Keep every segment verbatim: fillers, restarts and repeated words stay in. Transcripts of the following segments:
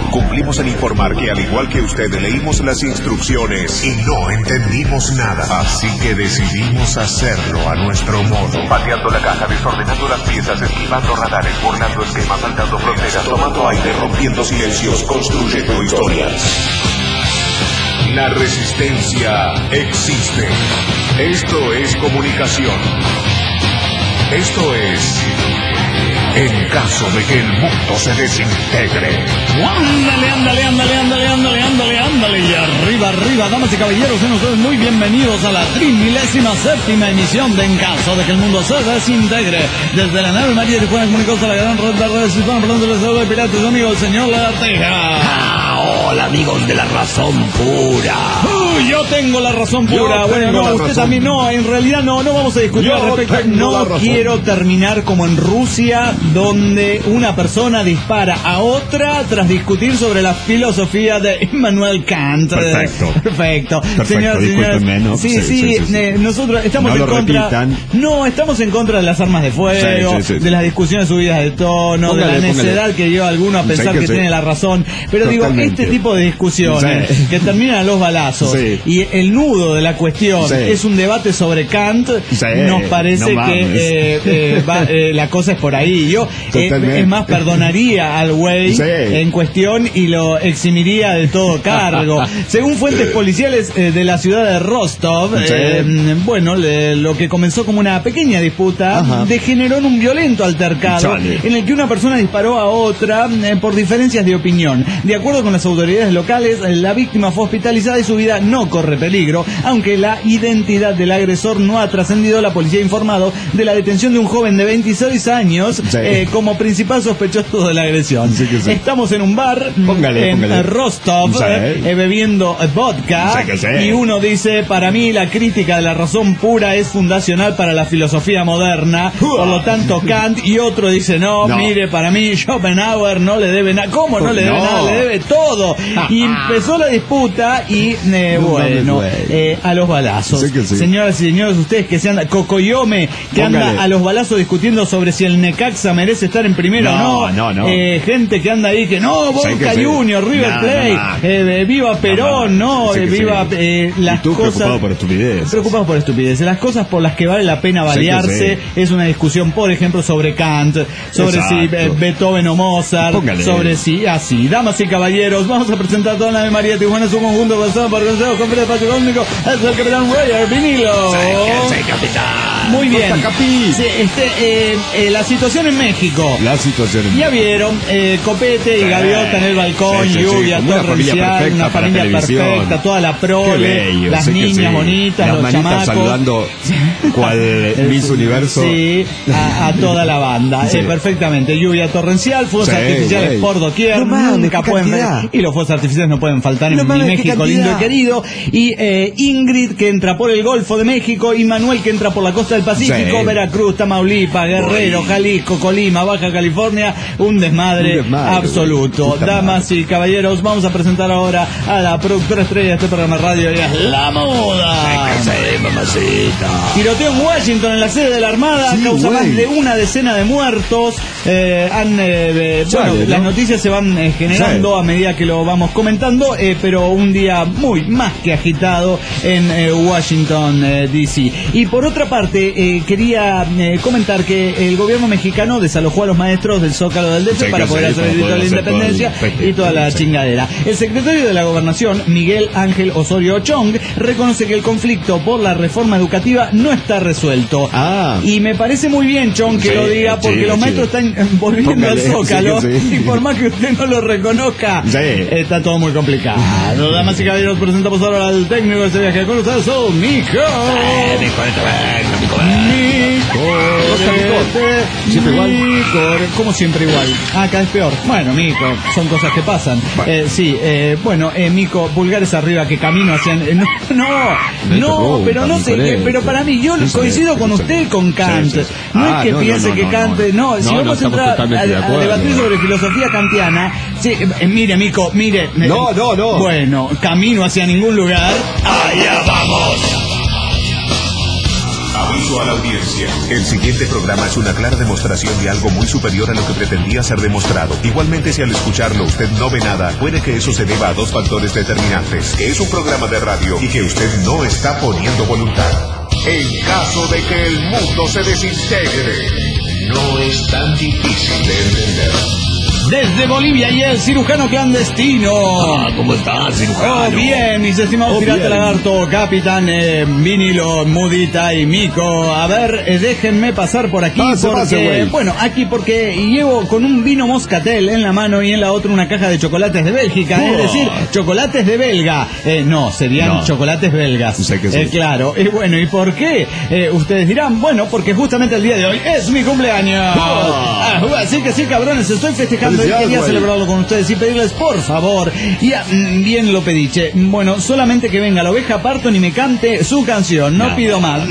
Cumplimos en informar que, al igual que usted, leímos las instrucciones y no entendimos nada. Así que decidimos hacerlo a nuestro modo. Pateando la caja, desordenando las piezas, esquivando radares, burlando esquemas, saltando fronteras, tomando aire, rompiendo silencios, construyendo historias. La resistencia existe. Esto es comunicación. Esto es... en caso de que el mundo se desintegre. Ándale, ándale, ándale, ándale, ándale, ándale, ándale. Y arriba, arriba, damas y caballeros, sean ustedes muy bienvenidos a la trimilésima séptima emisión de En caso de que el mundo se desintegre. Desde la nave María de Juan comunicados a la gran red de redes hispanas, hablando de saludo de piratas, amigo, el señor Lagarteja. Ah, hola, amigos de la razón pura. Uh, yo tengo la razón pura. Yo bueno, no, usted razón. También no, en realidad no, no vamos a discutir al respecto. No quiero terminar como en Rusia, donde una persona dispara a otra tras discutir sobre la filosofía de Immanuel Kant. Perfecto. Perfecto. Perfecto, Señoras, discúlpenme, ¿no? Sí, Sí, sí, sí, sí, sí. Eh, nosotros estamos no en lo contra. Repitan. No, estamos en contra de las armas de fuego, Sí, sí, sí, de las discusiones subidas de tono, póngale, de la necedad póngale. que lleva a alguno a pensar Sí, que, que sí. tiene la razón. Pero Totalmente. digo, este tipo de discusiones Sí. que terminan a los balazos Sí. y el nudo de la cuestión Sí. es un debate sobre Kant, Sí. nos parece No que mames. eh, eh, va, eh, la cosa es por ahí. Yo, eh, Totalmente. es más, perdonaría al güey Sí. en cuestión y lo eximiría de todo cargo. Según fuentes policiales eh, de la ciudad de Rostov, Sí. eh, bueno, le- lo que comenzó como una pequeña disputa Ajá. degeneró en un violento altercado Chale. en el que una persona disparó a otra eh, por diferencias de opinión. De acuerdo con las autoridades locales, eh, la víctima fue hospitalizada y su vida no corre peligro, aunque la identidad del agresor no ha trascendido. La policía ha informado de la detención de un joven de veintiséis años Sí. eh, como principal sospechoso de la agresión. Sí que sí. Estamos en un bar Póngale, en póngale. Rostov Sí. eh, eh, bebiendo eh, vodka Sí que sí. y uno dice: para mí la crítica de la razón pura es fundacional para la filosofía moderna, por lo tanto Kant. Y otro dice: no, No. mire, para mí Schopenhauer no le debe nada. ¿Cómo no le debe No. nada? Le debe todo. Y empezó la disputa y eh, No bueno, mames, güey. eh, a los balazos. Sí que sí. Señoras y señores, ustedes que se andan, Cocoyome, que Póngale. anda a los balazos discutiendo sobre si el Necaxa merece estar en primero No, o no. no, no. Eh, gente que anda ahí que no, Boca Sí que sí. Junior, River No, Plate, no más. eh, viva Perón, no, Sí eh, que viva sí. eh, las Y tú cosas. preocupado por estupideces. Preocupados por estupideces. Las cosas por las que vale la pena Sí que balearse es una discusión, por ejemplo, sobre Kant, sobre Exacto. si eh, Beethoven o Mozart, Póngale. sobre si así. Damas y caballeros, vamos a presentar toda la de María Tijuana, su conjunto basado por consejos con Fred Espacio Cósmico. Es el Capitán Roger Vinilo. Sí, sí, capitán. Muy bien. Costa Capi. Sí, este, eh, eh, la situación en México. La situación en Ya vieron, eh, Copete y Sí. Gaviota en el balcón, Sí, sí, sí, lluvia como una familia torrencial, perfecta una para familia televisión. perfecta, toda la Qué prole, bello, las sí que niñas sí. bonitas, las los manitas chamacos. saludando cual Miss Universo. Sí, a, a toda la banda, Sí. eh, perfectamente. Lluvia torrencial, fuegos Sí, artificiales güey. por doquier, No mames, nunca qué pueden cantidad. ver. Y los fuegos artificiales no pueden faltar No en mames, mi qué México lindo y cantidad. querido. Y eh, Ingrid, que entra por el Golfo de México, y Manuel, que entra por la costa del Pacífico, Sí. Veracruz, Tamaulipas, Guerrero, Uy. Jalisco, Colima, Baja California, un desmadre, Un desmadre, absoluto. güey. Puta Damas y caballeros, vamos a presentar ahora a la productora estrella de este programa de radio, y es La Moda. Sí, mamacita. Tiroteo en Washington, en la sede de la Armada, Sí, causa güey. más de una decena de muertos. Eh, han, eh, eh, Chale, bueno, ¿no? las noticias se van eh, generando Sí. a medida que lo vamos comentando, eh, pero un día muy más que agitado en eh, Washington, eh, D C. Y por otra parte, eh, quería eh, comentar que el gobierno mexicano desalojó a los maestros del Zócalo del D F Sí, para que poder sí, hacer para el grito de la poder hacer todo el independencia festejo, y toda la sí. chingadera. El secretario de la Gobernación, Miguel Ángel Osorio Chong, reconoce que el conflicto por la reforma educativa no está resuelto. Ah. Y me parece muy bien, Chong, que Sí, lo diga, porque chido, los maestros chido. están volviendo Póngale, al Zócalo, sí que sí. y por más que usted no lo reconozca, Sí. está todo muy complicado. Damas y caballeros, presentamos ahora al técnico de este viaje con ustedes, son Nico. Siempre igual. Mico, como siempre igual. Ah, cada vez peor. Bueno, Mico, son cosas que pasan. Bueno. Eh, sí, eh, bueno, eh, Mico, pulgares arriba, que camino hacian. eh, no, no, no, pregunta, pero no sé, diferente. eh, pero para mí, yo Sí, sí, coincido sí, con sí. usted con Kant. Sí, sí, sí. No Ah, es que no, no, piense no, que no, Kant, no. no, si No, no, vamos a estamos entrar a, totalmente de a acuerdo. debatir sobre filosofía kantiana, sí, eh, mire, Mico, mire. No, no, no. Bueno, camino hacia ningún lugar. Allá vamos. Aviso a la audiencia. El siguiente programa es una clara demostración de algo muy superior a lo que pretendía ser demostrado. Igualmente, si al escucharlo usted no ve nada, puede que eso se deba a dos factores determinantes: que es un programa de radio y que usted no está poniendo voluntad. En caso de que el mundo se desintegre, no es tan difícil de entender. Desde Bolivia y el cirujano clandestino. Ah, ¿cómo estás, cirujano? Oh, bien, mis estimados Oh, pirata bien. lagarto, capitán, eh, vinilo, mudita y mico. A ver, eh, déjenme pasar por aquí. Pase, porque, pase, güey. bueno, aquí porque llevo con un vino moscatel en la mano y en la otra una caja de chocolates de Bélgica. Oh. Es decir, chocolates de belga. Eh, no, serían No. chocolates belgas. Sé que sí. Eh, claro. Y bueno, ¿y por qué? Eh, ustedes dirán, bueno, porque justamente el día de hoy es mi cumpleaños. Oh. Ah, así que sí, cabrones, estoy festejando y Felicidades, quería güey. celebrarlo con ustedes y pedirles, por favor, ya, mm, bien lo pedí, che. Bueno, solamente que venga la oveja Parton y me cante su canción, no, No, pido más.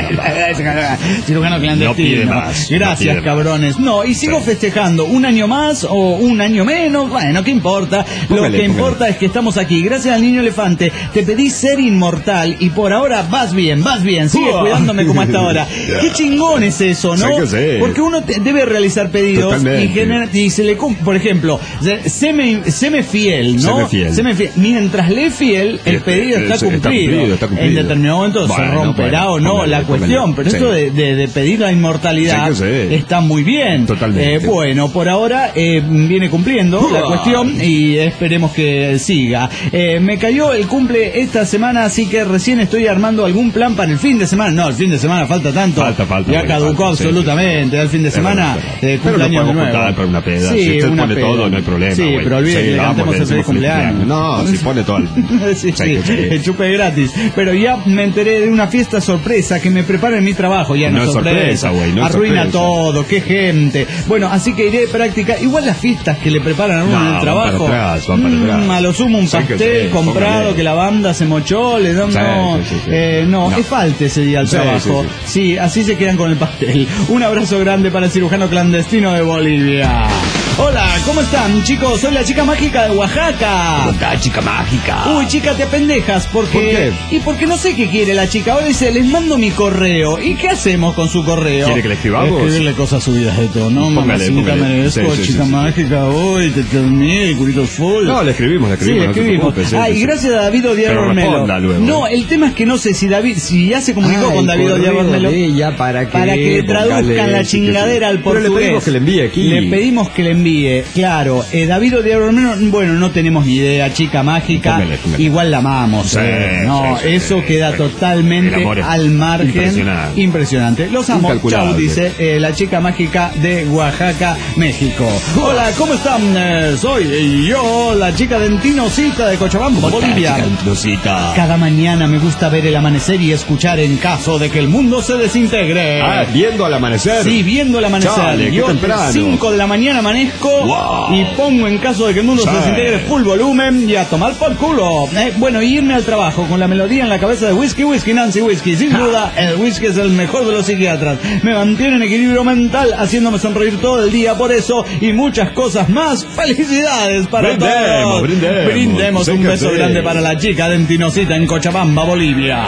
Cirujano clandestino. No pide más, Gracias, no pide cabrones. No, y sigo festejando un año más o un año menos, bueno, ¿qué importa? Lo Póngale, que póngale. importa es que estamos aquí. Gracias al niño elefante, te pedí ser inmortal y por ahora vas bien, vas bien, sigue Uah. cuidándome como hasta ahora. Qué chingón es eso, ¿no? Sé que sí. Porque uno te- debe realizar pedidos y, Totalmente. genera- y se le cum- por ejemplo, se- seme, seme fiel, ¿no? Seme fiel. Seme fiel. Mientras le fiel, el Eh, pedido eh, está, está cumplido. cumplido, está cumplido. En determinado momento se Bueno, romperá bueno, o no póngale, la cuestión, póngale. pero Sí. esto de, de- de pedir la inmortalidad Sí que sí. está muy bien. Totalmente. Eh, bueno, por ahora eh, viene cumpliendo la Uah. cuestión y esperemos que siga. Eh, me cayó el cumple esta semana, así que recién estoy armando algún plan para el fin de semana. No, el fin de semana falta tanto. Falta, falta, Ya bueno, caducó falta, sí, absolutamente. El fin de Es semana, verdad, eh, pero lo cumpleaños podemos nuevo. juntar para una peda. Sí, Si usted una pone peda. todo, no hay problema, Sí, güey. pero olvide Sí, que le vamos, cantemos le el feliz decimos feliz cumpleaños. cumpleaños. No, si pone todo el... sí, Sí, sí, sí. el chupe gratis. Pero ya me enteré de una fiesta sorpresa que me prepara en mi trabajo. Ya no, No es sorpresa, güey, no es Arruina sorpresa. todo, qué gente. Bueno, así que iré de práctica. Igual las fiestas que le preparan a uno No, en el van trabajo. para atrás, van para mm, atrás. a lo sumo un Sí que pastel sí, comprado póngale. que la banda se mochó, le dan Sí, no, sí, sí, sí. eh, no, No. es falta ese día al Sí, trabajo. sí, Sí, así se quedan con el pastel. Un abrazo grande para el cirujano clandestino de Bolivia. Hola, ¿cómo están, chicos? Soy la chica mágica de Oaxaca. ¿Cómo está, chica mágica? Uy, chica, te apendejas, porque... ¿Por qué? Y porque no sé qué quiere la chica. Ahora dice, les mando mi correo. ¿Y qué hacemos con su correo? ¿Quiere que le escribamos? Escribirle cosas subidas de todo, ¿no? Póngale, Mamacita, póngale. merezco, Sí, sí, chica sí, sí. mágica, uy, te terminé, curito full. No, le escribimos, le Sí, escribimos. le no te escribimos. preocupes, sí, Ah, sí, y sí. gracias a David Odiar Pero Ormelo. responda luego. No, el tema es que no sé si David, si ya se comunicó Ah, con el David Odiar correo Ormelo. de ella para que, Para que le traduzcan póngale, la sí, que sí. chingadera al Pero le portugués. pedimos que le envíe aquí. Le pedimos que le envíe, claro. Eh, David Odiar Ormelo, bueno, no tenemos ni idea, chica mágica. Póngale, póngale. Igual la amamos. Sí, eh. No, sí, sí, eso sí. queda El totalmente amor es al margen. impresionante. Impresionante. Los amo. Chau, Incalculable. dice eh, la chica mágica de Oaxaca, México. Hola, ¿cómo están? Eh, soy yo, la chica dentinocita de Cochabamba, ¿Cómo está, Bolivia. chica dentinocita? Cada mañana me gusta ver el amanecer y escuchar en caso de que el mundo se desintegre. Ah, viendo al amanecer. Sí, viendo el amanecer. Chale, qué Yo temprano. cinco de la mañana amanezco Wow. y pongo en caso de que el mundo se Chale. desintegre full volumen y a tomar por culo. Eh, bueno, y irme al trabajo con la melodía en la cabeza de Whisky, Whisky, Nancy, Whisky. Sin duda, el whisky es el mejor de los psiquiatras. Me mantiene en equilibrio mental, haciéndome sonreír todo el día por eso y muchas cosas más. ¡Felicidades para Brindemos, todos! brindemos. Brindemos Sí un que beso sí. grande para la chica dentinocita en Cochabamba, Bolivia.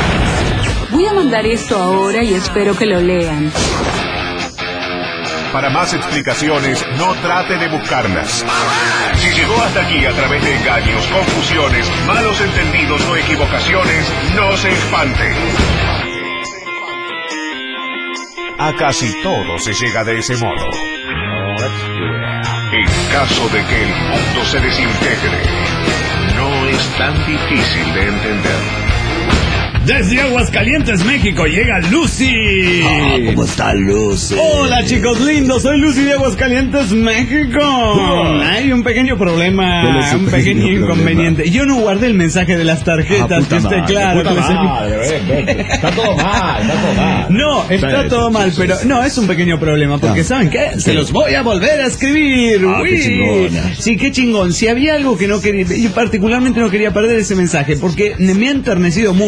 Voy a mandar esto ahora y espero que lo lean. Para más explicaciones, no trate de buscarlas. Si llegó hasta aquí a través de engaños, confusiones, malos entendidos o equivocaciones, no se espante. A casi todo se llega de ese modo. En caso de que el mundo se desintegre, no es tan difícil de entender. Desde Aguascalientes, México, llega Lucy. Ah, ¿cómo está Lucy? Hola chicos lindos, soy Lucy de Aguascalientes, México. Hay un pequeño problema, ¿Cuál es el un pequeño pequeño inconveniente. Yo no guardé el mensaje de las tarjetas, Ah, puta que esté madre, claro. puta que les- madre, ven, ven. Está todo mal, está todo mal. No, está Sí, todo sí, mal, sí, pero sí. no, es un pequeño problema, porque No. ¿saben qué? Se los voy a volver a escribir. Ah, qué Uy. chingona. Sí, qué chingón. Si había algo que no quería, yo particularmente no quería perder ese mensaje, porque me ha enternecido mucho. Sí que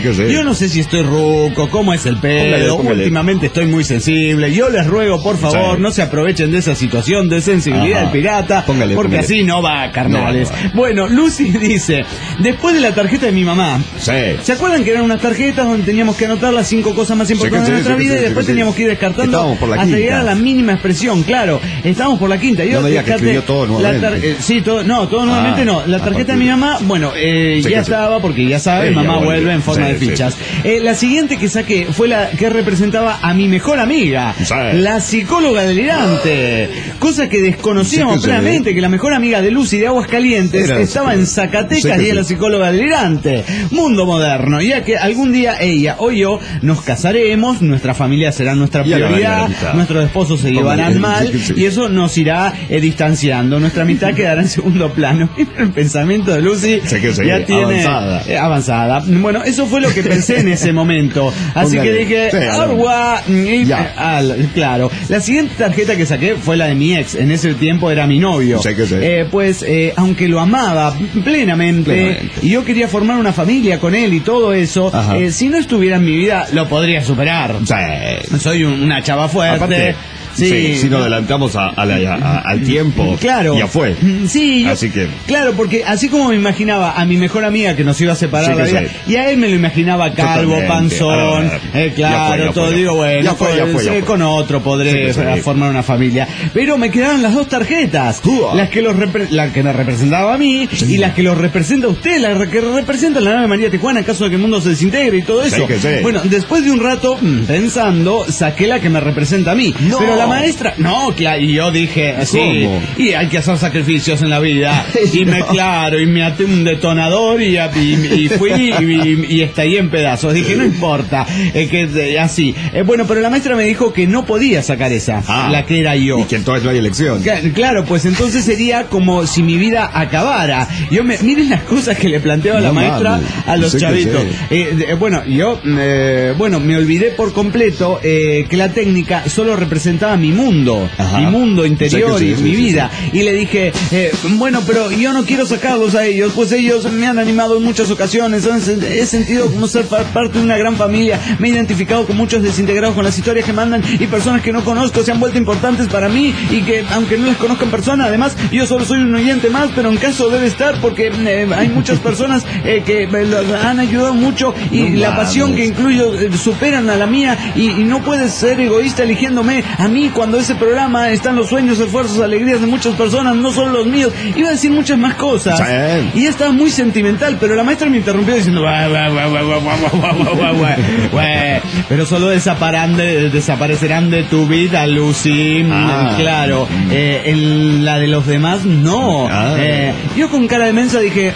que sí. Yo no sé si estoy ruco, cómo es el pedo. Póngale, póngale. Últimamente estoy muy sensible. Yo les ruego, por favor, Sí. no se aprovechen de esa situación de sensibilidad Ajá. del pirata. Póngale, porque póngale. así no va, carnales. No, no va. Bueno, Lucy dice, después de la tarjeta de mi mamá, Sí. ¿se acuerdan que eran unas tarjetas donde teníamos que anotar las cinco cosas más importantes Sí, de sí, nuestra sí, vida sí, y sí, después sí, sí. teníamos que ir descartando Estábamos por la hasta quinta. llegar a la mínima expresión? Claro, estábamos por la quinta. Yo No me diga que descarté escribió todo la nuevamente. tar- eh, sí, todo, no, todo nuevamente Ah, no. La a tarjeta de partir- mi mamá, bueno, eh, Sí, ya que sí. estaba porque ya sabe, Sí, ya mamá volvió. vuelve en forma Sí, de sí, fichas. sí. Eh, la siguiente que saqué fue la que representaba a mi mejor amiga, Sí. la psicóloga delirante, cosa que desconocíamos Sí, que sí. plenamente, que la mejor amiga de Lucy de Aguascalientes Era estaba sí. en Zacatecas Sí, que y era la sí. psicóloga delirante. Mundo moderno, ya que algún día ella o yo nos casaremos, nuestra familia será nuestra Y a la prioridad, mitad. nuestros esposos se Póngale, llevarán sí, mal que sí. y eso nos irá eh, distanciando. Nuestra mitad quedará en segundo plano. El pensamiento de Lucy Sí, que sí, ya tiene avanzada. eh, avanzada. Bueno, eso fue lo que pensé en ese momento. Así Póngale. que dije, Sí, agua, y- ya. al- claro. La siguiente tarjeta que saqué fue la de mi ex. En ese tiempo era mi novio. Sí, que sí. Eh, pues, eh, aunque lo amaba plenamente, Plenamente. y yo quería formar una familia con él y todo eso, Ajá. eh, si no estuviera en mi vida, lo podría superar. Sí. Soy un- una chava fuerte. Aparte, Sí, sí, si nos adelantamos a, a la- a- al tiempo, Claro. ya fue. Sí, yo- Así que- Claro, porque así como me imaginaba a mi mejor amiga que nos iba a separar Sí, la que vida, sí. y a él me lo imaginaba calvo, Totalmente. panzón, A ver, eh, ya claro, fue, ya todo. fue, Digo, ya fue. bueno, Ya fue, ya pues, fue, ya eh, fue. con otro podré Sí, que sí. eh, formar una familia. Pero me quedaron las dos tarjetas, Uah. las que los repre- la que me representaba a mí Sí. y las que los representa a usted, la que representa la nave María Tijuana en caso de que el mundo se desintegre y todo Sí, eso. que sí. Bueno, después de un rato mm, pensando, saqué la que me representa a mí. No. Pero la maestra, no, claro, y yo dije así, ¿Cómo? y hay que hacer sacrificios en la vida. Y me, No. claro, y me até un detonador y, y, y fui y, y estallé en pedazos. Dije, no importa, eh, que eh, así. Eh, bueno, pero la maestra me dijo que no podía sacar esa, Ah. la que era yo. Y que entonces no hay elección. Cla- Claro, pues entonces sería como si mi vida acabara. Yo me, miren las cosas que le planteaba la No maestra mames. a los Sí que chavitos. sí. Eh, de- bueno, yo, eh, bueno, me olvidé por completo eh, que la técnica solo representaba mi mundo, Ajá. mi mundo interior Sí que sí, y sí, mi sí, vida. Y le dije, eh, bueno, pero yo no quiero sacarlos a ellos, pues ellos me han animado en muchas ocasiones. Entonces, he sentido como ser par- parte de una gran familia. Me he identificado con muchos desintegrados con las historias que mandan y personas que no conozco se han vuelto importantes para mí y que, aunque no les conozca en persona, además, yo solo soy un oyente más, pero en caso debe estar porque eh, hay muchas personas eh, que me lo han ayudado mucho y No la mames. pasión que incluyo eh, superan a la mía y, y no puedes ser egoísta eligiéndome a mí cuando ese programa están los sueños, esfuerzos, alegrías de muchas personas, no solo los míos. Iba a decir muchas más cosas Sí. y ya estaba muy sentimental, pero la maestra me interrumpió diciendo "Guau, guau, guau, guau, guau, guau, guau, guau, guau, guau, guau". Pero solo desaparán de- desaparecerán de tu vida, Lucy. Ah. Claro, eh, en la de los demás no. Ah. Eh, yo con cara de mensa dije,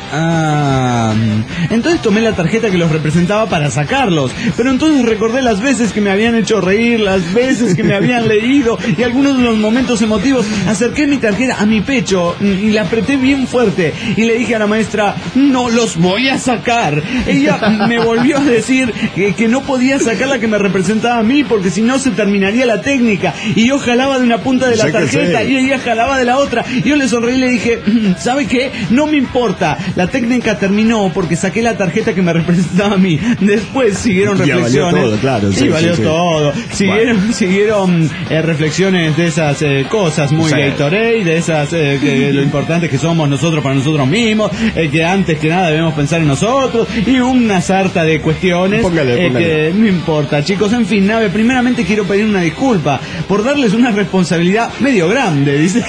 ah, entonces tomé la tarjeta que los representaba para sacarlos, pero entonces recordé las veces que me habían hecho reír, las veces que me habían leído y algunos de los momentos emotivos. Acerqué mi tarjeta a mi pecho y la apreté bien fuerte y le dije a la maestra, no los voy a sacar. Ella me volvió a decir que, que no podía sacar la que me representaba a mí porque si no se terminaría la técnica y yo jalaba de una punta de la Sí que tarjeta sí. y ella jalaba de la otra. Yo le sonreí y le dije, ¿sabe qué? No me importa. La técnica terminó porque saqué la tarjeta que me representaba a mí. Después siguieron Ya valió reflexiones. todo, claro, Sí, sí, valió sí, sí. todo. Siguieron, siguieron eh, reflexiones de esas eh, cosas muy Sí. Gatorade, de esas eh, que lo importante que somos nosotros para nosotros mismos, eh, que antes que nada debemos pensar en nosotros y una sarta de cuestiones Póngale, eh, póngale. que no importa, chicos. En fin, Nave, primeramente quiero pedir una disculpa por darles una responsabilidad medio grande, dice.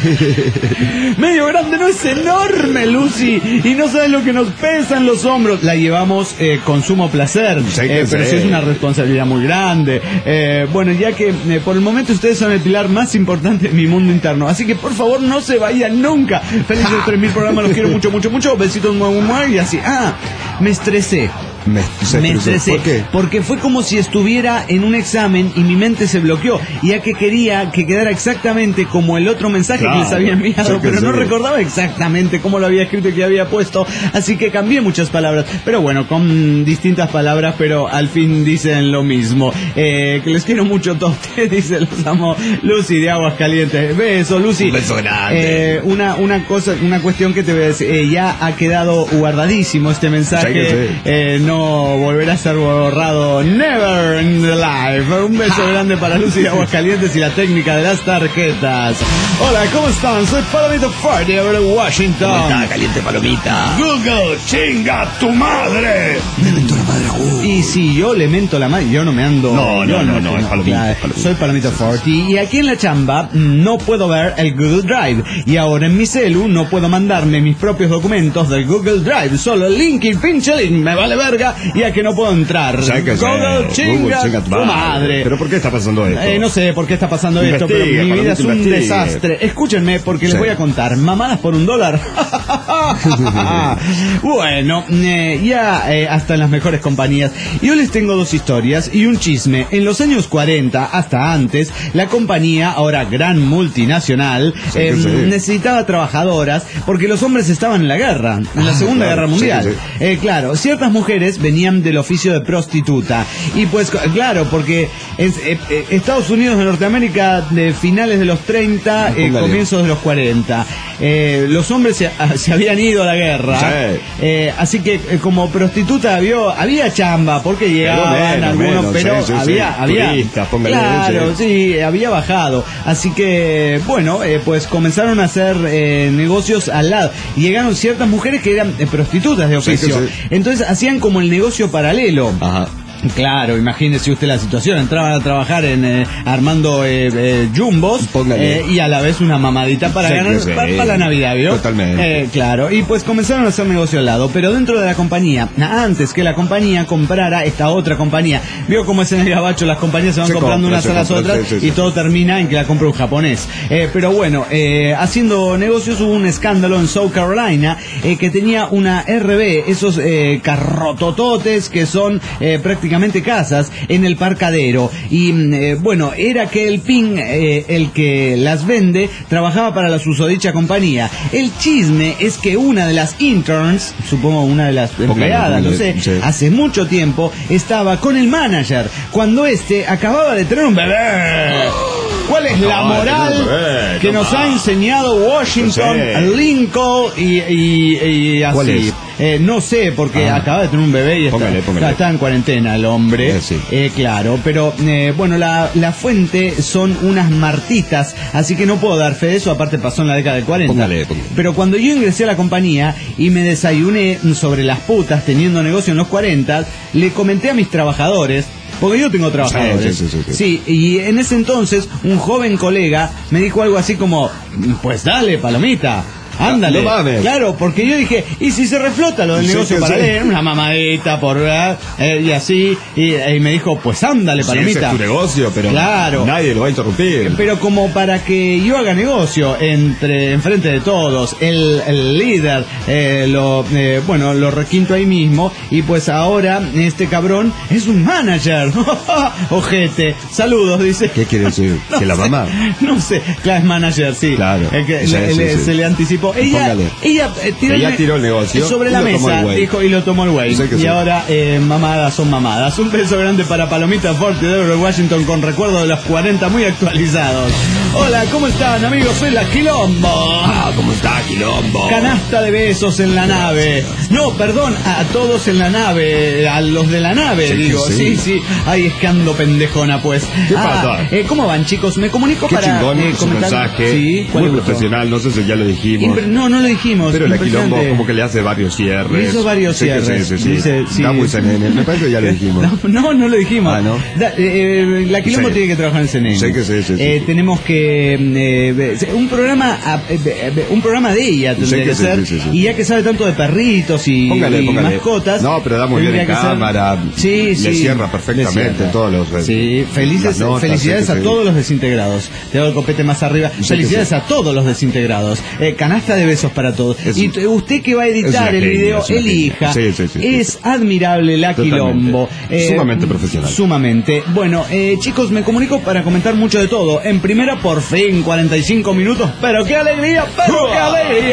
Medio grande, no es enorme, Lucy, y no sabes lo que nos pesan los hombros. La llevamos eh, con sumo placer, Sí que eh, pero sí. sí es una responsabilidad muy grande. Eh, bueno, ya que eh, por el momento ustedes son el pilar más importante de mi mundo interno, así que por favor no se vayan nunca. Felices tres mil programas, los quiero mucho, mucho, mucho. Besitos, muy, muy, muy, y así. Ah, me estresé. Me, se Me estresó. estresé ¿Por qué? porque fue como si estuviera en un examen y mi mente se bloqueó, ya que quería que quedara exactamente como el otro mensaje Claro, que les había enviado, sí que pero no sí. recordaba exactamente cómo lo había escrito y qué había puesto, así que cambié muchas palabras, pero bueno, con distintas palabras, pero al fin dicen lo mismo. Eh, que les quiero mucho a todos ustedes, dice, los amo, Lucy de Aguascalientes. Beso, Lucy. Un beso grande. Eh, una, una cosa, una cuestión que te voy a decir, eh, ya ha quedado guardadísimo este mensaje. Sí que sí. Eh, no volverá a ser borrado never in the life. Un beso grande para Lucy de Aguascalientes y la técnica de las tarjetas. Hola, ¿cómo están? Soy Palomita Farty de Washington. ¿Cómo está, caliente palomita? Google, chinga tu madre. Me mentó la madre a Google. Y si yo le mento la madre, yo no me ando. No, yo no, no, no, es Palomita, es Palomita. Soy Palomita Farty y aquí en la chamba no puedo ver el Google Drive. Y ahora en mi celu no puedo mandarme mis propios documentos del Google Drive. Solo el link y pinche link. Me vale verga y a que no puedo entrar. Ya que Google, sé, chinga, Google, chinga tu madre. ¿Pero por qué está pasando esto? Eh, no sé por qué está pasando esto, pero Investigue, mi vida es un investigue. desastre. Escúchenme porque les Sí. voy a contar. Mamadas por un dólar. Bueno, eh, ya eh, hasta en las mejores compañías. Yo les tengo dos historias y un chisme. En los años cuarenta, hasta antes, la compañía, ahora gran multinacional, Sí, eh, sí. necesitaba trabajadoras porque los hombres estaban en la guerra, en la Ah, Segunda claro, Guerra sí, Mundial. sí. Eh, claro, ciertas mujeres venían del oficio de prostituta. Y pues, claro, porque es, eh, eh, Estados Unidos de Norteamérica de finales de los treinta, eh, Póngale. comienzos de los cuarenta. Eh, los hombres se, se habían ido a la guerra. Sí. Eh, así que eh, como prostituta había, había chamba, porque llegaban menos, algunos, menos, pero sí, sí, había, sí. había, Turistas, póngale, claro, sí, había bajado. Así que, bueno, eh, pues comenzaron a hacer eh, negocios al lado. Y llegaron ciertas mujeres que eran eh, prostitutas de Sí, oficio. sí, sí. Entonces hacían como el negocio paralelo. Ajá. Claro, imagínese usted la situación. Entraban a trabajar en eh, armando eh, eh, jumbos Póngale. eh, y a la vez una mamadita para Sí, ganar que sí. para, para la Navidad, ¿vio? Totalmente. Eh, claro, y pues comenzaron a hacer negocio al lado, pero dentro de la compañía, antes que la compañía comprara esta otra compañía. ¿Vio cómo es en el gabacho? Las compañías se van Se comprando compra, unas se a las compra, otras sí, sí, y sí. todo termina en que la compra un japonés. Eh, pero bueno, eh, haciendo negocios hubo un escándalo en South Carolina eh, que tenía una R V, esos eh, carrotototes que son eh, prácticamente casas en el parcadero. Y eh, bueno, era que el PIN, eh, el que las vende, trabajaba para la susodicha compañía. El chisme es que una de las interns, supongo una de las empleadas, no sé, sí. hace mucho tiempo estaba con el manager cuando este acababa de tener un bebé. ¿Cuál es la Acababa de moral tener un bebé, que nos toma. ha enseñado Washington, No sé. Lincoln y, y, y así? ¿Cuál es? Eh, no sé, porque Ah. acaba de tener un bebé y está, Póngale, póngale. está en cuarentena el hombre. Eh, sí. Eh, claro, pero eh, bueno, la, la fuente son unas martitas, así que no puedo dar fe de eso, aparte pasó en la década del cuarenta. Póngale, póngale. Pero cuando yo ingresé a la compañía y me desayuné sobre las putas teniendo negocio en los cuarenta, le comenté a mis trabajadores, porque yo tengo trabajadores. Sí, sí, sí, sí. Sí, y en ese entonces un joven colega me dijo algo así como, pues dale, palomita. Ándale, No mames. claro, porque yo dije, ¿y si se reflota lo del Sí, negocio que sí. paralelo? Una mamadita por ver, eh, y así, y, y me dijo, pues ándale, Sí, palomita. ese es tu negocio, pero Claro. nadie lo va a interrumpir. Pero como para que yo haga negocio entre enfrente de todos, el, el líder eh, lo eh, bueno lo requinto ahí mismo y pues ahora este cabrón es un manager. Ojete. Saludos, dice. ¿Qué quiere decir? No ¿Que la sé, mamá? No sé, claro, es manager, sí. Claro. El que Sí, le- sí, le- sí. se le anticipó. Ella, Póngale. ella, eh, tiró, Ella tiró el negocio sobre y la lo tomó mesa, el güey. dijo, y lo tomó el güey. Sí que Y sí. ahora eh, mamadas son mamadas. Un beso grande para Palomita Forte de Everett, Washington, con recuerdo de los cuarenta muy actualizados. Hola, ¿cómo están, amigos? Soy la Quilombo. Ah, ¿cómo está, Quilombo? Canasta de besos en la nave. No, perdón, a todos en la nave, a los de la nave, Sí, digo. sí. Sí, sí. Ay, es que ando pendejona, pues. ¿Qué Ah, pasa? eh, ¿Cómo van, chicos? Me comunico Qué para chingón eh, su comentar- mensaje. Sí, ¿cuál Muy le gustó? profesional, no sé si ya lo dijimos. Impre- No, no lo dijimos. Pero la impresionante. Quilombo como que le hace varios cierres. Hizo varios Sí que cierres. Sí, sí, sí. Dice, sí. Está muy C N N. Me parece que ya lo dijimos. No, no, no lo dijimos. Ah, ¿no? Da- eh, eh, la Quilombo Sí. tiene que trabajar en C N N. Sí que sí, sí, sí, Eh, sí. Tenemos que eh, ve- un programa a- eh, ve- un programa de ella tendría Sí que que sí, ser. sí, sí, sí. Y ya que sabe tanto de perritos y, Póngale, y póngale. mascotas. No, pero da muy bien tendría en que ser- cámara. Sí, Le sí. cierra perfectamente le cierra. todos los- Sí, felices, las notas, felicidades sí que a sí. todos los desintegrados. Te doy el copete más arriba. que Felicidades sí. a todos los desintegrados. Eh, canasta de besos para todos. Es- y t- usted que va a es editar una el genia, video, es una elija. genia. Sí, sí, sí, sí, es sí. admirable la Totalmente. Quilombo. Sumamente profesional. Sumamente. Bueno, eh, chicos, me comunico para comentar mucho de todo. En primera, por fin, cuarenta y cinco minutos. Pero qué alegría, pero qué alegría.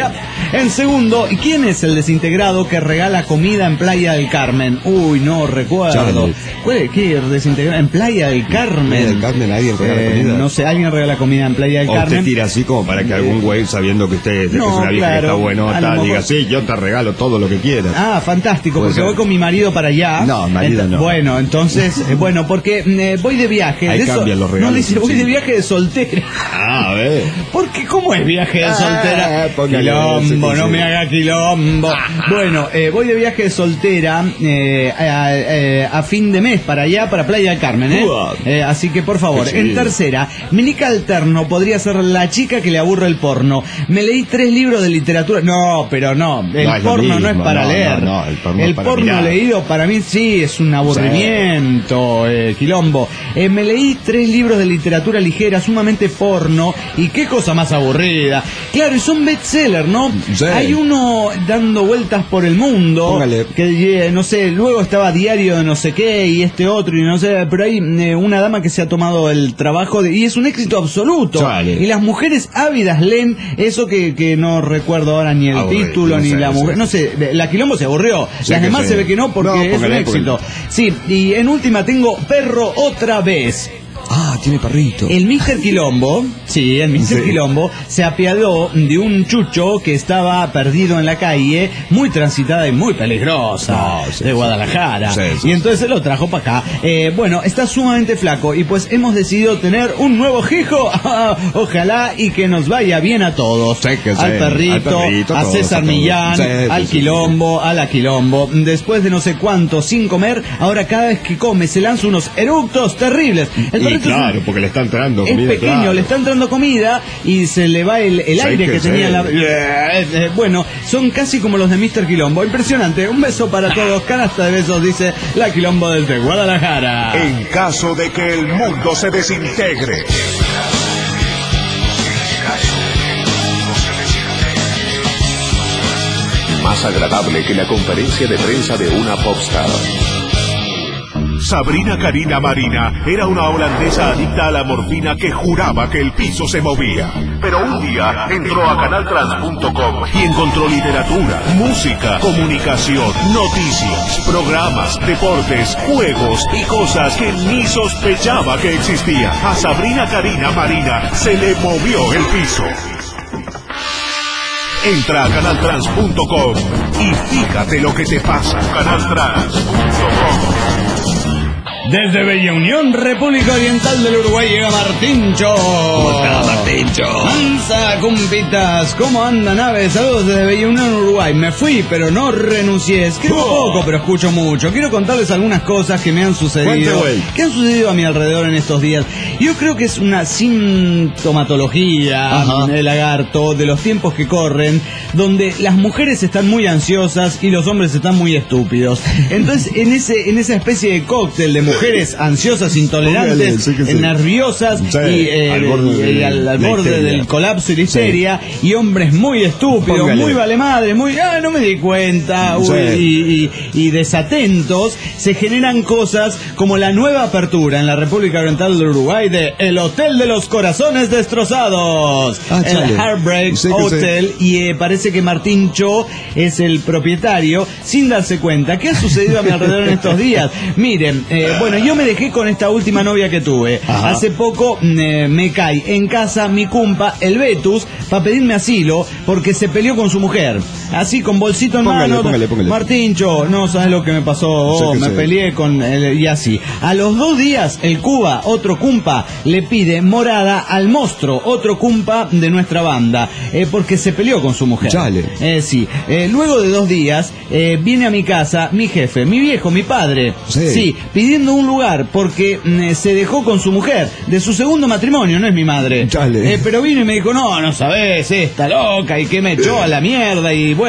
En segundo, ¿quién es el desintegrado que regala comida en Playa del Carmen? Uy, no recuerdo. Chale. ¿Cuál es? ¿Qué desintegrado? En Playa del Carmen. Playa del Carmen, alguien regala Eh, comida. No sé, alguien regala comida en Playa del O Carmen. usted tira así como para que algún güey, sabiendo que usted No, que es una vieja claro, que está a lo buenota, mejor- diga, sí, yo te regalo todo lo que quieras. Ah, fantástico, Puede porque ser. voy con mi marido para allá. No, marido Ent- no. Bueno, entonces, eh, bueno, porque eh, voy de viaje. Ahí de eso- cambian los regalos, No, dice, voy sí. de viaje de soltera. Ah, a ver. Porque, ¿cómo es viaje de Ah, soltera? póngale Quilombo, ese, no sí. me haga quilombo. Bueno, eh, voy de viaje de soltera eh, a, eh, a fin de mes para allá, para Playa del Carmen, ¿eh? Uah. Eh, así que, por favor, Qué en chido. tercera, Minica Alterno podría ser la chica que le aburre el porno. Me leí tres libros de literatura. No, pero no, el No es lo porno no es mismo, para no, leer. no, no, el porno es para porno mirar. leído para mí sí es un aburrimiento, eh, quilombo. Eh, me leí tres libros de literatura ligera, sumamente porno, y qué cosa más aburrida. Claro, y son bestsellers, ¿no? Sí. Hay uno dando vueltas por el mundo, Póngale. que eh, no sé, luego estaba Diario de no sé qué, y este otro, y no sé, pero hay eh, una dama que se ha tomado el trabajo, de, y es un éxito absoluto. Chale. Y las mujeres ávidas leen eso que, que no recuerdo ahora ni el Aburrido, título, no ni sé, la no sé. mujer, no sé, la Quilombo se aburrió. Sí Las que demás sí. se ve que no, porque No, es un póngale, éxito. póngale. Sí, y en última tengo Perro otra vez. Ah, tiene perrito. El mister Quilombo, sí, el mister Sí. Quilombo se apiadó de un chucho que estaba perdido en la calle, muy transitada y muy peligrosa, No, sí, de sí. Guadalajara. Sí, sí, y entonces se lo trajo para acá. Eh, bueno, está sumamente flaco y pues hemos decidido tener un nuevo hijo. Ojalá y que nos vaya bien a todos. Sí, que sí. Al perrito, Al perrito, a todos, César a todos. Millán, Sí, al sí, sí. Quilombo, a la Quilombo. Después de no sé cuánto sin comer, ahora cada vez que come se lanza unos eructos terribles. El Y perrito es un- claro, porque le está entrando es comida, pequeño, claro. le está entrando comida y se le va el, el Sí, aire que que sí. tenía en la... Eh, eh, Bueno, son casi como los de mister Quilombo. Impresionante. Un beso para todos. Canasta de besos, dice la Quilombo desde Guadalajara. En caso de que el mundo se desintegre. Más agradable que la conferencia de prensa de una popstar. Sabrina Karina Marina era una holandesa adicta a la morfina que juraba que el piso se movía. Pero un día entró a canal trans punto com y encontró literatura, música, comunicación, noticias, programas, deportes, juegos y cosas que ni sospechaba que existían. A Sabrina Karina Marina se le movió el piso. Entra a canal trans punto com y fíjate lo que te pasa. canal trans punto com. Desde Bella Unión, República Oriental del Uruguay, llega Martincho. ¿Cómo está, Martincho? Mansa, compitas, ¿cómo andan, aves? Saludos desde Bella Unión, Uruguay. Me fui, pero no renuncié. Escribo Oh. poco, pero escucho mucho. Quiero contarles algunas cosas que me han sucedido. Cuente, güey. Que han sucedido a mi alrededor en estos días. Yo creo que es una sintomatología, Ajá. el lagarto, de los tiempos que corren, donde las mujeres están muy ansiosas y los hombres están muy estúpidos. Entonces, en ese en esa especie de cóctel de mujeres ansiosas, intolerantes, Póngale, sí que sí. eh, nerviosas Sí, y eh, al borde y- de y al, al la borde histeria. del colapso y la histeria, y hombres muy estúpidos, Póngale. muy vale madre, muy, ah, no me di cuenta, uy, Sí. y, y- y desatentos, se generan cosas como la nueva apertura en la República Oriental del Uruguay de el Hotel de los Corazones Destrozados, Ah, el chale. Heartbreak Sí que Hotel, y eh, parece que Martín Cho es el propietario, sin darse cuenta. ¿Qué ha sucedido a mi alrededor en estos días? Miren, eh, bueno, yo me dejé con esta última novia que tuve. Ajá. Hace poco mm, eh, me cae en casa mi cumpa, el Betus, para pedirme asilo porque se peleó con su mujer. Así, con bolsito en Póngale, mano. póngale, póngale. Martín Cho, no sabes lo que me pasó. Oh, Sí que me sí. peleé con él y así. A los dos días, el Cuba, otro cumpa, le pide morada al monstruo, otro cumpa de nuestra banda, eh, porque se peleó con su mujer. Chale. Eh, sí. Eh, luego de dos días, eh, viene a mi casa mi jefe, mi viejo, mi padre. Sí. pidiendo un lugar porque mm, se dejó con su mujer, de su segundo matrimonio, no es mi madre. Chale. Eh, pero vino y me dijo, no, no sabes, esta loca, y que me echó a la mierda, y bueno,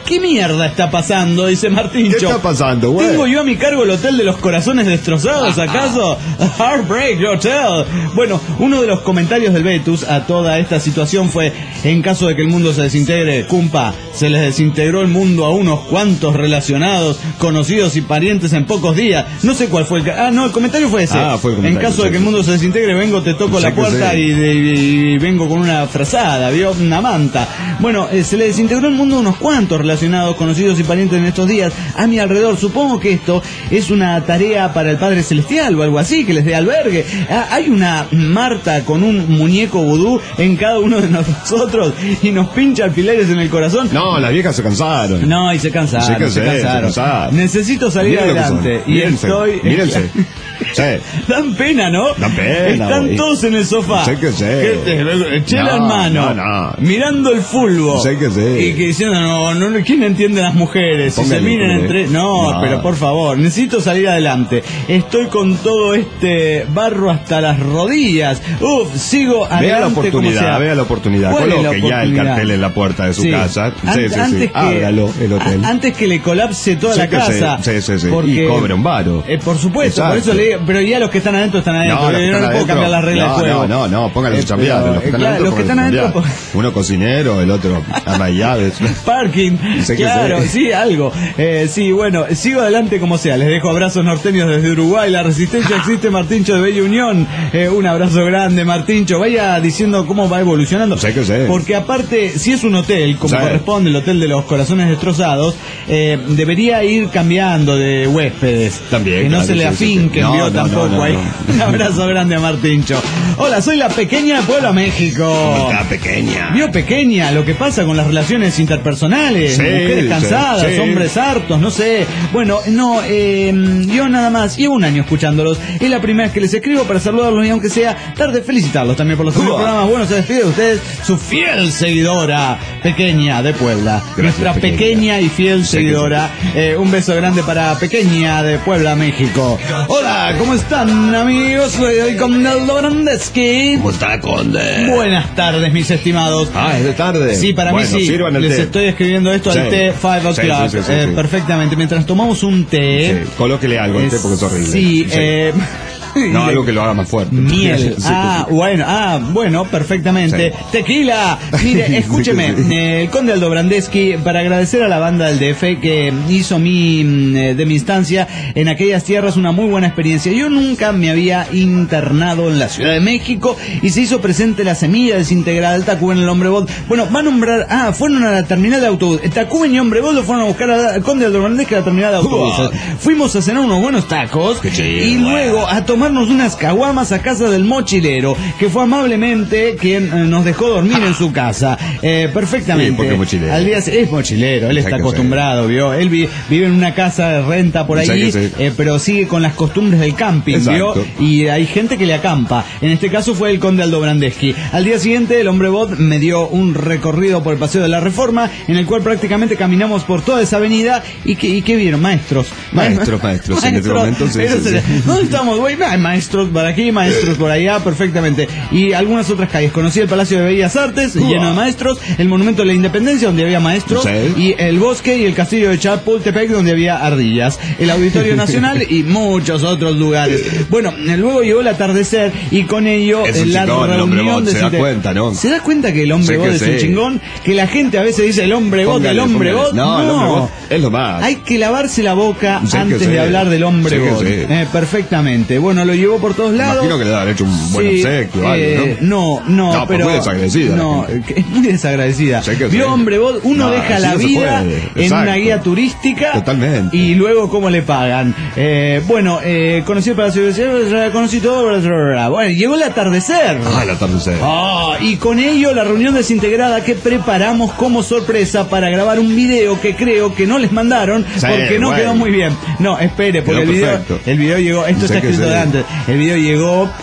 ¿qué mierda está pasando? Dice Martincho. ¿Qué está pasando, güey? ¿Tengo yo a mi cargo el hotel de los corazones destrozados, acaso? Heartbreak Hotel. Bueno, uno de los comentarios del Betus a toda esta situación fue: en caso de que el mundo se desintegre, cumpa, se les desintegró el mundo a unos cuantos relacionados, conocidos y parientes en pocos días. No sé cuál fue el... Ah, no, el comentario fue ese. Ah, fue el en comentario, caso de sí, que el mundo se desintegre, vengo, te toco sí, la puerta sí. y, de, y vengo con una frazada, ¿vio? Una manta. Bueno, eh, se le desintegró el mundo a unos cuantos relacionados, conocidos y parientes en estos días a mi alrededor. Supongo que esto es una tarea para el Padre Celestial o algo así, que les dé albergue. Ah, hay una Marta con un muñeco vudú en cada uno de nosotros y nos pincha alfileres en el corazón. No, las viejas se cansaron. No, y se cansaron, Sí que se sé, cansaron. se cansaron. Necesito salir Miren lo que adelante. son. Y Mírense, estoy... mírense. Sí. Dan pena, ¿no? Dan pena, Están güey. todos en el sofá. Sé que sé. ¿Qué te- Chela No, en mano. no, no. Mirando el fútbol. Sé que sé. Y que diciendo, no, no, ¿quién entiende a las mujeres? Si se Póngale, miren póngale. entre... No, No. pero por favor, necesito salir adelante. Estoy con todo este barro hasta las rodillas. Uf, sigo adelante. Vea la como oportunidad, sea. vea la oportunidad. ¿Cuál es la Coloque ya el oportunidad? cartel en la puerta de su Sí. casa. Sí, An- sí, sí. antes que, Ábralo, el hotel. a- antes que le colapse toda Sí la que casa. sí, sí, sí, sí. Porque, Y cobre un varo. Eh, por supuesto, Exacto. por eso le digo, pero ya los que están adentro están adentro. No, yo los que no están le puedo adentro, cambiar las reglas no, del juego. No, no, no, pónganlos Eh, a chambear. pero, Los que eh, están claro, adentro, los que están pónganlos a adentro, chambear. Uno cocinero, el otro ama llaves. Parking, Sé que claro, sé. sí, algo. Eh, sí, bueno, sigo adelante como sea. Les dejo abrazos norteños desde Uruguay. La resistencia existe, Martincho de Bella Unión. Eh, un abrazo grande, Martincho. Vaya diciendo cómo va evolucionando. Sé que sé. Porque aparte, si es un hotel, como Sí. corresponde, el hotel de los corazones destrozados, eh, debería ir cambiando de huéspedes. También, Que no claro, se le sí, sí, sí. afinquen, No, vio no, tampoco no, no, ahí. no. Un abrazo grande a Martincho. Hola, soy la pequeña de Puebla, México. Está pequeña. Vio pequeña lo que pasa con las relaciones interpersonales, Sí, mujeres sí, cansadas, sí. hombres hartos, no sé. Bueno, no, eh, yo nada más, llevo un año escuchándolos. Es la primera vez que les escribo para saludarlos y aunque sea tarde, felicitarlos también por los primeros Uah. programas. Bueno, se despide de ustedes su fiel seguidora, pequeña de Puebla. Nuestra pequeña. pequeña. y fiel Sé que seguidora. Eh, un beso grande para pequeña de Puebla, México. Hola, ¿cómo están, amigos? Soy el Condeldo Brandeski. ¿Cómo está, conde? Buenas tardes, mis estimados. Ah, es de tarde. Sí, para Bueno, mí sí. sirvan el Les té. estoy escribiendo esto al Sí. té five o'clock. Sí, sí, sí, sí, eh, sí. Perfectamente. Mientras tomamos un té. Sí, colóquele algo al té porque es horrible. Sí, eh. No, algo que lo haga más fuerte. Miel. Sí, Ah, sí. bueno, ah, bueno, perfectamente. Sí. Tequila. Mire, escúcheme, Sí, sí. eh, el Conde Aldo Brandeski, para agradecer a la banda del D F que hizo mi mm, eh, de mi instancia en aquellas tierras una muy buena experiencia. Yo nunca me había internado en la Ciudad de México y se hizo presente la semilla desintegrada del Tacuben, el Hombre-Bot. Bueno, va a nombrar, ah, fueron a la terminal de autobuses. Tacuben y Hombre-Bot lo fueron a buscar al Conde Aldo Brandeski a la terminal de autobuses. Fuimos a cenar unos buenos tacos Qué chido, y bueno. luego a tomarnos unas caguamas a casa del mochilero, que fue amablemente quien eh, nos dejó dormir en su casa. Eh, perfectamente. Sí, porque mochilero. Al día es mochilero, él está Sé que acostumbrado, ¿vio? Él vi- vive en una casa de renta por Sé ahí, que sí. eh, pero sigue con las costumbres del camping, ¿vio? Exacto. Y hay gente que le acampa. En este caso fue el Conde Aldo Brandeski. Al día siguiente, el Hombre Bot me dio un recorrido por el Paseo de la Reforma, en el cual prácticamente caminamos por toda esa avenida. ¿Y qué, y qué vieron? Maestros. Maestros, maestros, en este momento, sí, Pero sí, se- sí. ¿Dónde estamos, güey? Hay maestros por aquí, maestros por allá, perfectamente. Y algunas otras calles. Conocí el Palacio de Bellas Artes, Uah. lleno de maestros, el Monumento de la Independencia, donde había maestros, Sí. y el Bosque y el Castillo de Chapultepec, donde había ardillas, el Auditorio Nacional y muchos otros lugares. Bueno, eh, luego llegó el atardecer y con ello Es eh, un la chingón, el hombre reunión bot, de se da Cinte- cuenta, ¿no? ¿Se da cuenta que el hombre Sé bot que es un sí. chingón? Que la gente a veces dice el hombre bot, el Póngale, hombre póngale. bot. No, el hombre bot es lo más. Hay que lavarse la boca Sé que antes sí. de hablar del hombre Sé que bot. sí. Eh, perfectamente. Bueno, lo llevó por todos lados. Imagino que le habrán hecho un buen Sí, obsequio, algo, eh, ¿no? no, no, No, pues pero muy desagradecida la No, gente. que es muy desagradecida. Sé que Vio, sí. hombre, vos, uno No, deja así la no se vida puede. en Exacto. una guía turística. Totalmente. Y luego cómo le pagan. Eh, bueno, eh, conocí el Palacio de conocí todo. Bla, bla, bla. Bueno, llegó el atardecer. Ah, el atardecer. Ah, y con ello la reunión desintegrada que preparamos como sorpresa para grabar un video que creo que no les mandaron Sí, porque no bueno. quedó muy bien. No, espere, porque Quedó el video, perfecto. el video llegó, esto Sé está que escrito sí. de antes, el video llegó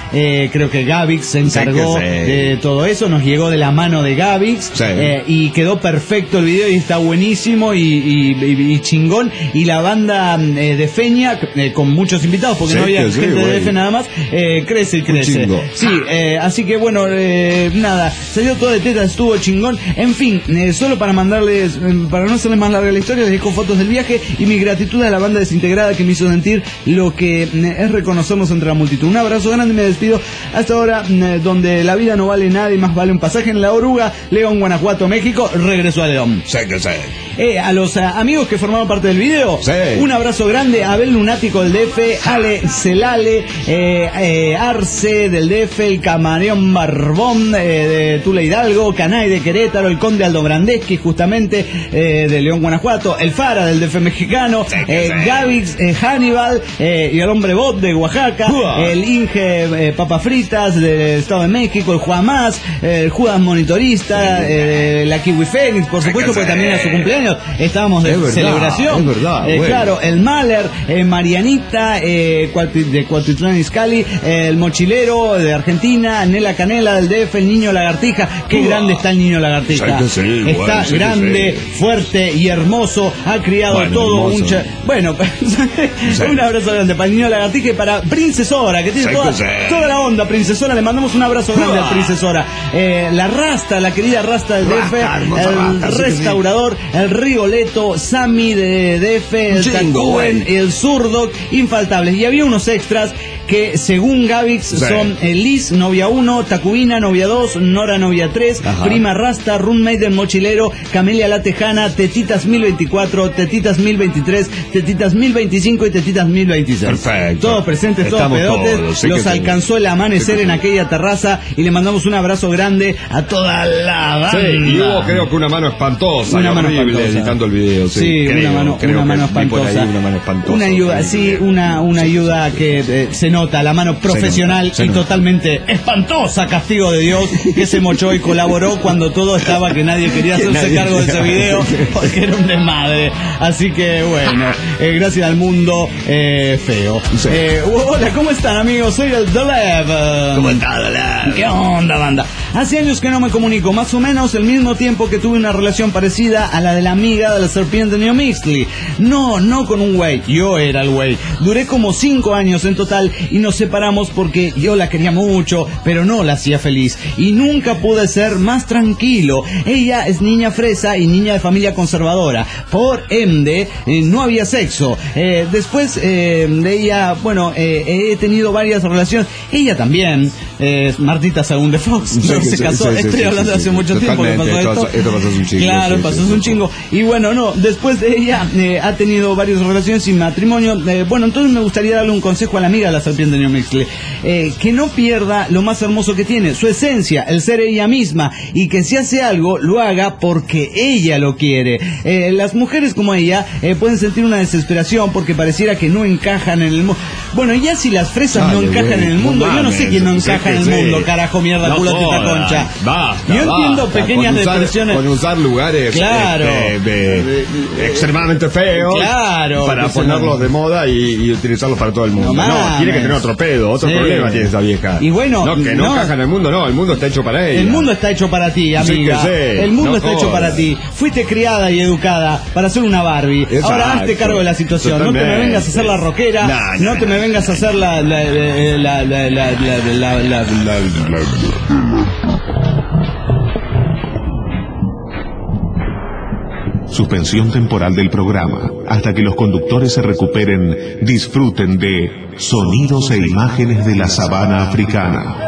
eh, creo que Gavix se encargó sí, sí. de todo eso, nos llegó de la mano de Gavix, sí. eh, y quedó perfecto el video y está buenísimo y, y, y, y chingón. Y la banda eh, de Feña, eh, con muchos invitados, porque sí, no había sí, gente güey. de D F nada más, eh, crece y crece. Sí, eh, así que bueno, eh, nada, salió todo de teta, estuvo chingón. En fin, eh, solo para mandarles, eh, para no hacerles más larga la historia, les dejo fotos del viaje y mi gratitud a la banda desintegrada que me hizo sentir lo que eh, es reconocernos entre la multitud. Un abrazo grande y me despido hasta ahora, eh, donde la vida no vale nada y más vale un pasaje en la oruga. León, Guanajuato, México, regreso a León. Sí, que sí. Eh, a los uh, amigos que formaron parte del video, sí. Un abrazo grande a Abel Lunático del D F, Ale Celale, eh, eh, Arce del D F, el Camaleón Barbón eh, de Tula Hidalgo, Canay de Querétaro, el Conde Aldo Brandeschi justamente eh, de León, Guanajuato, el Fara del D F mexicano, sí, eh, sí. Gavix, eh, Hannibal eh, y el Hombre Bot de Oaxaca, uh. el Inge eh, Papas Fritas del Estado de México, el Juan Más, eh, el Judas Monitorista, sí, eh, la Kiwi Fénix, por supuesto, porque también era su cumpleaños. Estábamos de verdad, celebración. Es verdad, eh, bueno. Claro, el Mahler, eh, Marianita, eh, de Cuautitlán Izcalli, eh, el Mochilero de Argentina, Nela Canela del D F, el Niño Lagartija. Qué uh, grande está el Niño Lagartija. Sí, sí, está bueno, sí, grande, sí. fuerte y hermoso. Ha criado bueno, todo hermoso. un... Cha... Bueno, sí. Un abrazo grande para el Niño Lagartija y para Princesora, que tiene sí, toda, sí. toda la onda. Princesora, le mandamos un abrazo grande uh. a Princesora. Eh, la Rasta, la querida Rasta del Rasta, D F, el Rasta, restaurador, sí, sí. el Rigoleto, Sammy de D F, el Tacuen, el Zurdo, infaltables. Y había unos extras que según Gavix sí. son eh, Liz, novia uno, Tacubina, novia dos, Nora, novia tres, Ajá. Prima Rasta, Roommate del Mochilero, Camelia la Tejana, Tetitas mil veinticuatro, Tetitas mil veintitrés, Tetitas mil veinticinco y Tetitas mil veintiséis. Perfecto. Todos presentes, Estamos todos pedotes. Todos, sí los alcanzó sí. el amanecer sí en aquella terraza y le mandamos un abrazo grande a toda la banda. Sí, y hubo creo que una mano espantosa, una mano horrible, espantosa. editando el video. Sí, sí creo, una mano, creo una mano espantosa. Ahí una mano espantosa. Una ayuda, sí, una, una ayuda que eh, se nota, la mano profesional se nota, se y nota. Totalmente espantosa, castigo de Dios, que se mochó y colaboró cuando todo estaba que nadie quería hacerse nadie cargo de ese video porque era un desmadre. Así que bueno, eh, gracias al mundo eh, feo. Sí. Eh, hola, ¿cómo están, amigos? Soy el Dolev. ¿Cómo está, Dolev? ¿Qué onda, banda? Hace años que no me comunico, más o menos el mismo tiempo que tuve una relación parecida a la de la amiga de la serpiente Neo Mixley. No, no con un güey, yo era el güey. Duré como cinco años en total y nos separamos porque yo la quería mucho, pero no la hacía feliz. Y nunca pude ser más tranquilo. Ella es niña fresa y niña de familia conservadora. Por ende, eh, no había sexo. Eh, después eh, de ella, bueno, eh, he tenido varias relaciones. Ella también, eh, Martita Sagún de Fox, sí, no, sí, se casó. Sí, sí, Estoy sí, hablando sí, sí, hace sí, mucho tiempo que pasó esto. Esto, esto pasó hace un chingo. Claro, sí, pasó sí, hace sí, un chingo. Y bueno, no, después de ella eh, ha tenido varias relaciones sin matrimonio. Eh, bueno, entonces me gustaría darle un consejo a la amiga de la serpiente Neo Mixley. Eh, que no pierda lo más hermoso que tiene, su esencia, el ser ella misma, y que si hace algo, lo haga porque ella lo quiere. Eh, las mujeres como ella eh, pueden sentir una desesperación porque pareciera que no encajan en el mundo. Bueno, ya si las fresas Dale, no encajan güey, en el mundo, no yo no sé quién no encaja en el mundo, carajo, mierda, no culo, teta, concha. Basta, yo entiendo basta, pequeñas con usar, depresiones. Con usar lugares claro. este, de, de, extremadamente feos claro, para ponerlos no. de moda y, y utilizarlos para todo el mundo. No, no tiene que tener otro pedo, otro sí. problema tiene esa vieja. Y bueno, no, que no, no encaja en el mundo, no, el mundo está hecho para ella. El mundo está hecho para ti, amiga. Sí que sí, el mundo no está joda. hecho para ti. Fuiste criada y educada para ser una Barbie. Exacto. Ahora hazte cargo de la situación. Totalmente. No te me vengas a hacer la rockera, nah, nah, no te me vengas a hacer la la la la la la la la la Suspensión temporal del programa hasta que los conductores se recuperen. Disfruten de sonidos e imágenes de la sabana africana.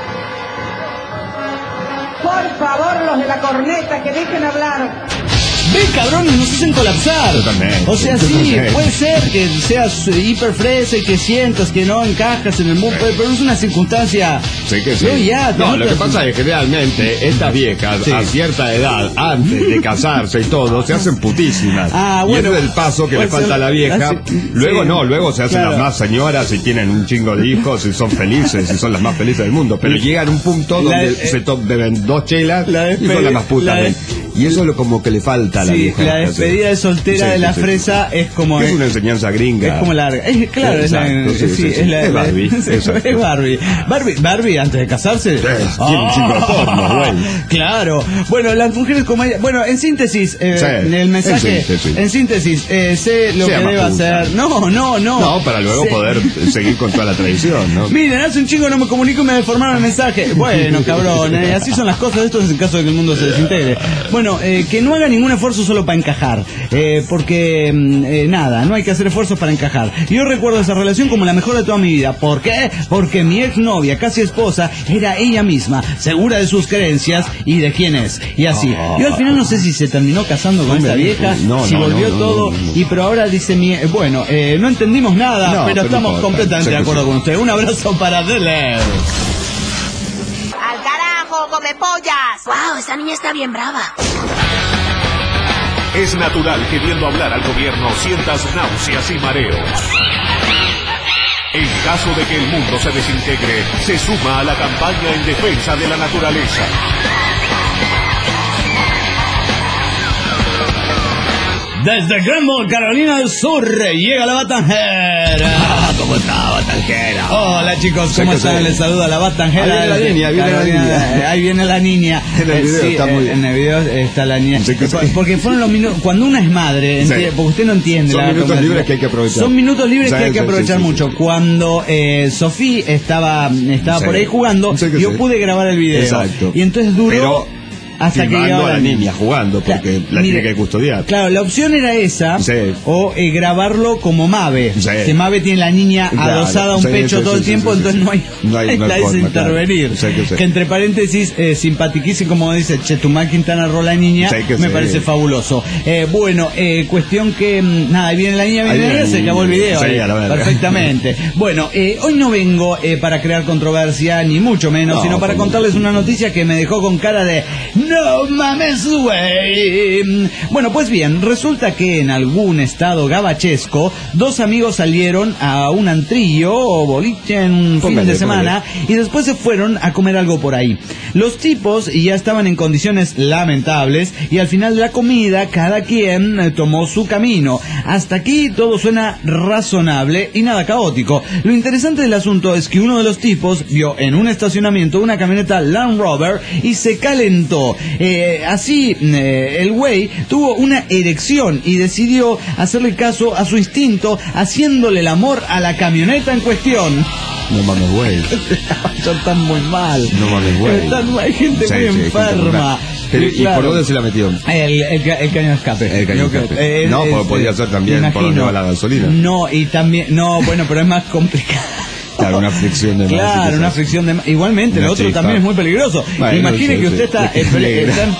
Por favor, los de la corneta, que dejen hablar. Ve, cabrón, nos hacen colapsar. Totalmente. O sea, sí, Totalmente. puede ser que seas hiper fresa y que sientas que no encajas en el mundo, Sí. pero es una circunstancia. Sí que sí. No, ya, no, te lo que notas- pasa es que realmente estas viejas, Sí. a cierta edad, antes de casarse y todo, se hacen putísimas. Ah, y bueno. ese es el paso que Pues, le falta a la vieja. ah, sí. Luego Sí. no, luego se hacen Claro. las más señoras y tienen un chingo de hijos y son felices y son las más felices del mundo. Pero llegan a un punto La- donde eh, se to- beben dos chelas la y son despedi- las más putas. la de- ¿ven? Y eso es lo como que le falta a la Sí, vieja. la despedida de soltera Sí, de sí, la sí. fresa es como. Es una enseñanza gringa. Es como larga. Es, claro, es la, Exacto, sí, sí, sí, sí. es la, Es la- Barbie, es exacto. Barbie. Barbie. Barbie antes de casarse. tiene un chingo de porno, güey. Claro. Bueno, las mujeres como ella. Bueno, en síntesis, eh, Sí, el mensaje. en síntesis. En síntesis, eh, sé lo Sea que más debe puta. hacer. No, no, no. No, para luego Sé- poder seguir con toda la tradición, ¿no? Miren, hace un chingo no me comunico y me deformaron el mensaje. Bueno, cabrón, eh, así son las cosas. Esto es en caso de que el mundo se desintegre. Bueno, eh, que no haga ningún esfuerzo solo para encajar. Eh, porque, mm, eh, nada, no hay que hacer esfuerzos para encajar. Yo recuerdo esa relación como la mejor de toda mi vida. ¿Por qué? Porque mi exnovia, casi esposa, era ella misma, segura de sus creencias y de quién es. Y así. Yo al final no sé si se terminó casando con Hombre, esta vieja, no, si no, volvió no, no, todo. no, no. Y pero ahora dice mi. eh, Bueno, eh, no entendimos nada, No, pero pero no estamos importa. completamente Sé de que acuerdo sí. con usted. Un abrazo para Dele. ¡Al carajo, come pollas! ¡Wow! Esa niña está bien brava. Es natural que viendo hablar al gobierno sientas náuseas y mareos. En caso de que el mundo se desintegre, se suma a la campaña en defensa de la naturaleza. Desde Greenville, Carolina del Sur, llega la Batanjera. Ah, ¿cómo está, Batanjera? Hola chicos, ¿cómo que están? sí. Les saluda la Batanjera. Ahí viene la desde niña, ahí viene la Carolina. niña. Ahí viene la niña. En el Eh, video sí, está eh, muy- En el video está la niña. Sí que sí. Porque fueron los minutos, cuando una es madre, Sí. enti- porque usted no entiende. Son la minutos conversación. libres que hay que aprovechar. Son minutos libres Sí, que hay que sí, aprovechar sí, sí, mucho. sí. Cuando eh, Sofía estaba, estaba Sí. por ahí jugando, Sí que yo sí. pude grabar el video. Exacto. Y entonces duró... Pero hasta que filmando llegaba a la niña jugando, porque Claro, la mire, tiene que custodiar. Claro, la opción era esa, Sí. o eh, grabarlo como Mave. Sí. Que Mave tiene la niña Claro, adosada a un sí, pecho sí, todo sí, el sí, tiempo, sí, entonces sí. no hay, No hay- no hay nadie se forma, intervenir. claro. Sí, que sí. Que entre paréntesis, eh, simpatiquísimo, como dice Chetumal Quintana Rola niña, Sí, que me sí. parece fabuloso. Eh, bueno, eh, cuestión que, mm, nada, ahí viene la niña, Ahí viene la viene niña, se la acabó el niña. video. Sí, ahí. a la verga. Perfectamente. Bueno, eh, hoy no vengo eh, para crear controversia, ni mucho menos, No, sino para como- contarles una noticia que me dejó con cara de no mames, güey. Bueno, pues bien, resulta que en algún estado gabachesco, dos amigos salieron a un antrillo o boliche en un fin Póngale, de semana y después se fueron a comer algo por ahí. Los tipos ya estaban en condiciones lamentables y al final de la comida cada quien eh, tomó su camino. Hasta aquí todo suena razonable y nada caótico. Lo interesante del asunto es que uno de los tipos vio en un estacionamiento una camioneta Land Rover y se calentó. Eh, así, eh, el güey tuvo una erección y decidió hacerle caso a su instinto, haciéndole el amor a la camioneta en cuestión. No mames, güey. Están muy mal. No mames, güey. Están- hay gente Sí, muy sí, hay gente enferma. Pero, Sí, ¿y claro. por dónde se la metió? El, el, ca- el caño de escape. El caño de Yo creo- escape. eh, No, es- porque podría eh, ser también me por donde va la gasolina. No, y también, no, bueno, pero es más complicado. Claro, una fricción de más, Claro, quizás. una fricción de más. Igualmente, Una lo otro chispa. también es muy peligroso. Bueno, Imagine sí, que sí. usted está... Le queda eh, pre- negra. está-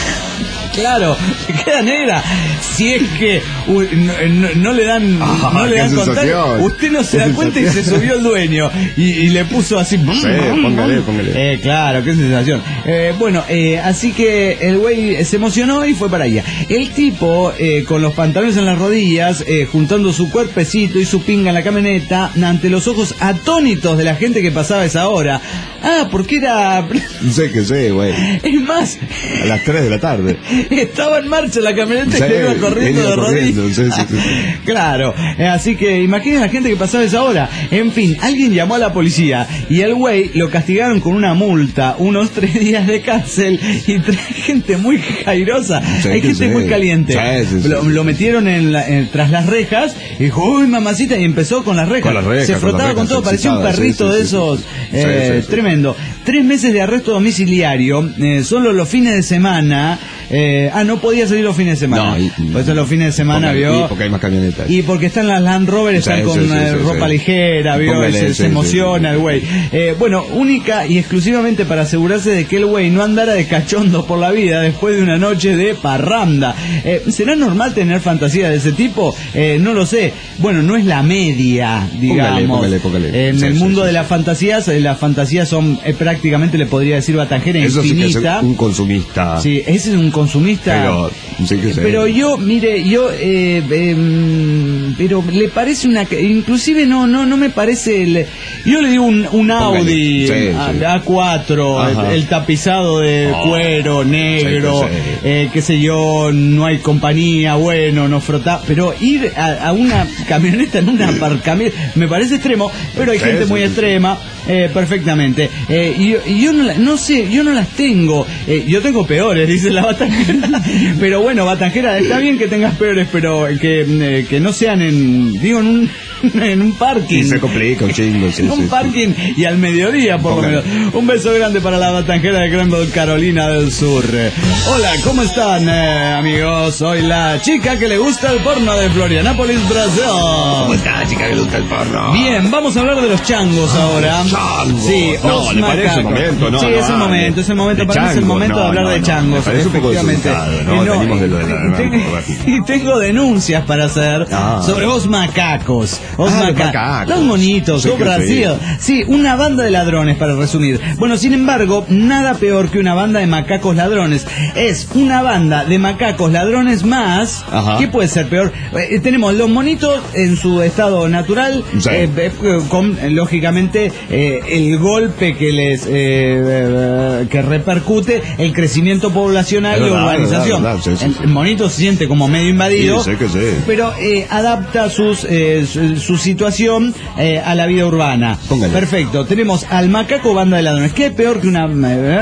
Claro, queda negra. Si es que uh, no, no- no le dan, Ah, no le qué dan contacto, sensación. usted no se Qué da cuenta y se sensación. subió el dueño y, y le puso así. póngale, póngale. Eh, claro, qué sensación. Eh, bueno, eh, así que el güey se emocionó y fue para allá. El tipo, eh, con los pantalones en las rodillas, eh, juntando su cuerpecito y su pinga en la camioneta, ante los ojos atónitos de la gente que pasaba a esa hora. Ah, porque era... Sé que sé, güey. Es más, A las tres de la tarde. estaba en marcha la camioneta Sí, y iba corriendo iba de corriendo, rodillas. sí, sí, sí, sí. Claro, eh, así que imaginen la gente que pasaba esa hora. En fin, alguien llamó a la policía y al güey lo castigaron con una multa, unos tres días de cárcel y tres gente muy jairosa. Sí, Hay que gente sí. muy caliente. Sí, sí, sí, lo, sí. lo metieron en la- en- tras las rejas y dijo, uy, mamacita, y empezó con las rejas. Con las rejas, Se con frotaba las con, rejas, todo, parecía un excitada, sí, perrito sí, de sí, esos. sí. eh, Sí, sí, sí. Tremendo. Tres meses de arresto domiciliario, eh, solo los fines de semana. Eh, ah, no podía salir los fines de semana. No, y, por eso los fines de semana, póngale, vio. Y porque hay más camionetas. Y porque están las Land Rover, están Sí, con sí, sí, eh, sí, ropa sí. ligera, vio. Póngale, Y se, sí, se sí, emociona sí, el güey. Eh, bueno, única y exclusivamente para asegurarse de que el güey no andara de cachondo por la vida después de una noche de parranda. Eh, ¿Será normal tener fantasías de ese tipo? Eh, no lo sé. Bueno, no es la media, digamos. Póngale, póngale, póngale. En Sí, el sí, mundo sí, de sí. las fantasías, eh, las fantasías son eh, prácticamente, le podría decir, batanjera Eso sí que infinita. es un consumista. Sí, ese es un consumista. Pero, sí que sé. Pero yo, mire, yo, eh, eh, pero le parece una, inclusive no, no, no me parece, el, yo le digo un, un Audi Sí, a, sí. A cuatro, el, Ajá. el tapizado de Oh, cuero negro, sí que sí. eh, qué sé yo, no hay compañía, bueno, no frota, pero ir a, a una camioneta en una aparcamiento me parece extremo, pero hay Sí, gente sí, muy sí, extrema, eh, perfectamente. Eh, y, yo- y yo no, la- no sé, yo no las tengo, eh, yo tengo peores, dice la batanjera, pero bueno, batanjera, está bien que tengas peores, pero que, eh, que no sean en, digo, en un, en un parking. Sí, se complica un chingo. Sí, En un sí, sí. parking y al mediodía, por lo Póngale. menos. Un beso grande para la batanjera de Granville, Carolina del Sur. Eh, Hola, ¿cómo están, eh, amigos? Soy la chica que le gusta el porno de Florianápolis, ¿Cómo Brasil. está, chica que le gusta el porno? Bien, vamos a hablar de los changos ahora. changos. Sí, No, os ¿le parece macacos. el momento? No, sí, no, es el no, momento, es el momento. de Para mí es el changos, momento de no, hablar no, de no, changos. me parece un poco efectivamente. desubicado, ¿no? Y Venimos de lo de la- y tengo- y tengo denuncias para hacer Ah. sobre os macacos. Os Ah, los maca- macacos. Los monitos, Sí o que Brasil. Sí, una banda de ladrones, para resumir. Bueno, sin embargo, nada peor que una banda de macacos ladrones. Es una banda de macacos ladrones más. Ajá. ¿Qué puede ser peor? Eh, tenemos los monitos en su estado natural, Sí. eh, eh, con, eh, lógicamente, eh, el golpe que les eh, eh, que repercute el crecimiento poblacional Es y verdad, urbanización. es verdad, sí, sí, el, sí. el monito se siente como medio invadido, Sí, sé que sí. pero eh, adapta sus eh, su, su situación eh, a la vida urbana. Póngale. Perfecto. Tenemos al macaco banda de ladrones. ¿Qué peor que una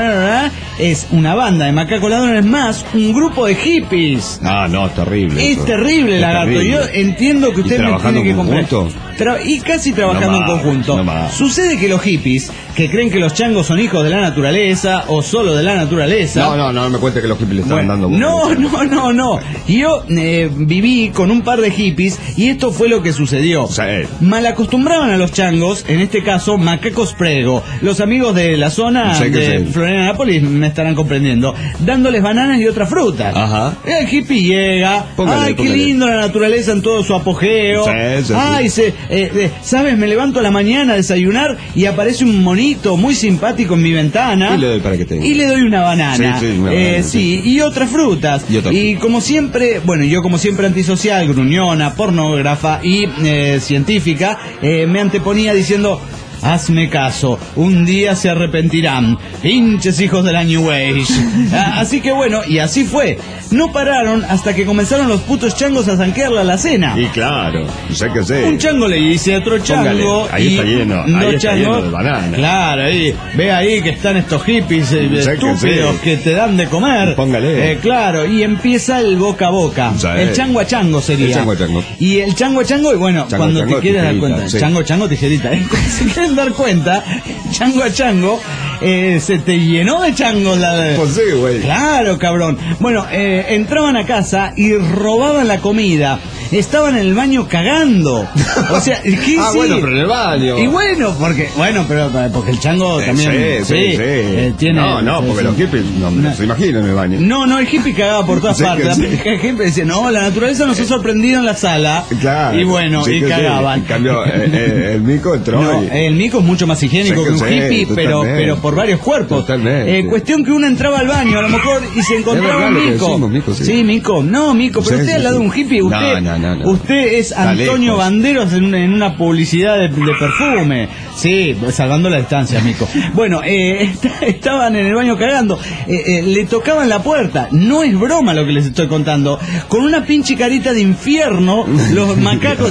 es una banda de macacos ladrones más un grupo de hippies? Ah, no, es terrible. Es eso. terrible, Es lagarto. terrible. Yo entiendo que ¿Y usted me trabajando tiene que en comprar. conjunto? Tra- y casi trabajando No en más, conjunto. no más. Sucede que los hippies, que creen que los changos son hijos de la naturaleza o solo de la naturaleza. No, no, no me cuente que los hippies le están Bueno, dando. no, no, no, no. Yo eh, viví con un par de hippies y esto fue lo que sucedió. Sí. Malacostumbraban a los changos, en este caso macacos prego. Los amigos de la zona Sí que de sí. Florianópolis me estarán comprendiendo. Dándoles bananas y otras frutas. Ajá. El hippie llega. Póngale, Ay, qué póngale. lindo la naturaleza en todo su apogeo. Sí, sí, sí. Ay, se, eh, eh, sabes, me levanto a la mañana a desayunar y aparece un monito muy simpático en mi ventana. Y le doy para que tenga. Y le doy una banana. Sí, sí, una Eh, banana, sí, sí. y otras frutas. Y otras Y como siempre, bueno, yo como siempre antisocial, gruñona, pornógrafa y eh, científica, eh, me anteponía diciendo: hazme caso, un día se arrepentirán, pinches hijos de la New Age. Ah, así que bueno, y así fue. No pararon hasta que comenzaron los putos changos a zanquearle a la cena. Y claro, sé que sé. Un chango le dice a otro chango. Póngale, ahí y está lleno, ahí los está changos- lleno de bananas. Claro, ahí, ve ahí que están estos hippies eh, Sé que estúpidos sí. que, te dan de comer. Póngale. Eh, claro, y empieza el boca a boca. Sí. El chango a chango sería. El chango a chango. Y el chango a chango, y bueno, Chango a cuando chango, te quieres dar tijerita, cuenta. sí. Chango a chango, tijerita. ¿eh? Cuando se quieren dar cuenta, chango a chango, eh, se te llenó de changos la Pues sí, güey. Claro, cabrón. Bueno, eh, entraban a casa y robaban la comida. Estaban en el baño cagando. O sea, ¿qué Ah, sí? bueno, pero en el baño. Y bueno, porque bueno, pero porque el chango Eh, también sí, sí, sí. eh, tiene No, no, sí, porque sí. los hippies no, no No. se imaginan en el baño. No, no, el hippie cagaba por todas Sí que partes. sí. El hippie decía, no, la naturaleza nos ha sorprendido en la sala. Claro. Y bueno, sí y que sí. cagaban. En cambio, eh, eh, el mico entró No, y- el mico es mucho más higiénico Sí que que un sí, hippie, pero, totalmente. pero por varios cuerpos. Totalmente. Eh, cuestión que uno entraba al baño a lo mejor y se encontraba verdad un lo que mico. decimos, mico, sí. mico. No, mico, pero Sí, usted sí, al lado sí. de un hippie, No, usted, no, no, no. usted es Está Antonio lejos. Banderos en una, en una publicidad de, de perfume. Sí, salvando la distancia, mico. Bueno, eh, est- estaban en el baño cagando. Eh, eh, le tocaban la puerta. No es broma lo que les estoy contando. Con una pinche carita de infierno, los macacos,